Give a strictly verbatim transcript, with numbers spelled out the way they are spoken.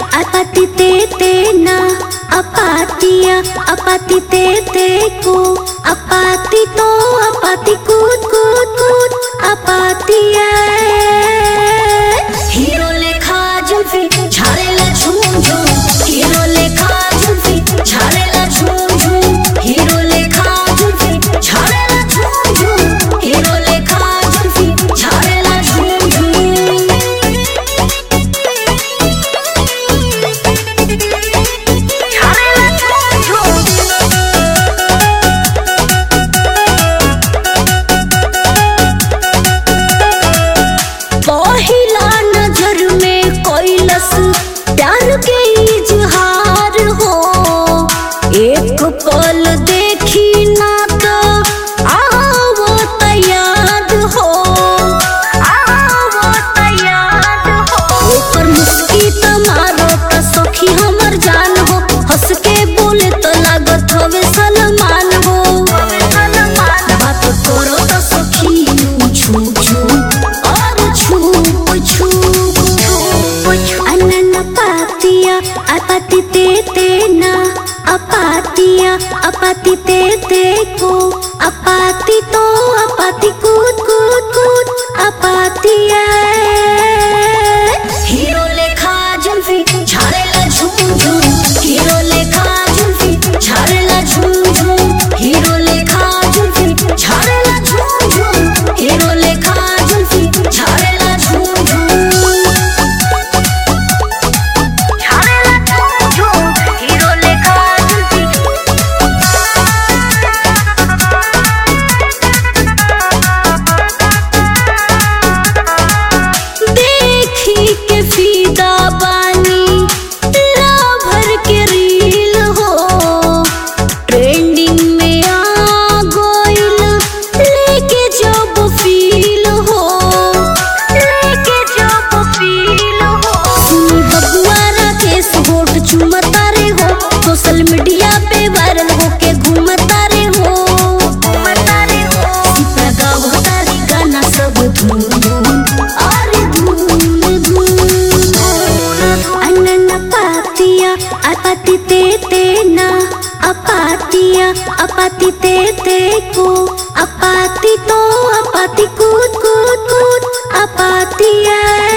apati te te na, apatia, apati te te ko, apati to, apati kut kut kut, apatia. Hero lekha julfi, jharela jhum jhum, hero lekha julfi, jharela jhum jhum, hero lekha julfi, jharela jhum jhum, hero lekha julfi, jharela jhum jhum. पहिला नजर में कोइलस प्यार के इजहार हो, एक पल देखी ना तो आओ तैयार हो, आओ तैयार हो। ओकर मुस्की तमारो त सखी हमर जान हो, हंस के बोले तो लागत हवे सलमान हो। बात करो त सखी छू छू और छू छू अनन पातिया, apati te te na, apatia, apati te te ko, apati to, apati kut kut kut, apatia. Hero lekha julfi, jharela jhum jhum, hero lekha julfi, jharela jhum jhum, hero lekha julfi, jharela jhum jhum, hero lekha julfi, jharela jhum jhum. देखी के फीदा बानी भर के reel हो, trending में आ गोइल लेके जब फील हो, लेके जब फील हो। सुनी बबुआ राकेश होठ चुमता रे हो, सोशल मीडिया पे वायरल होके घूमता रे हो, घूमता रे हो। सीता गावता रे गाना सब धूम धूम और धूम धूम। अनन पातिया, apati te te na, apatia, apati te te ko, apati to, apati kut kut kut, apatia.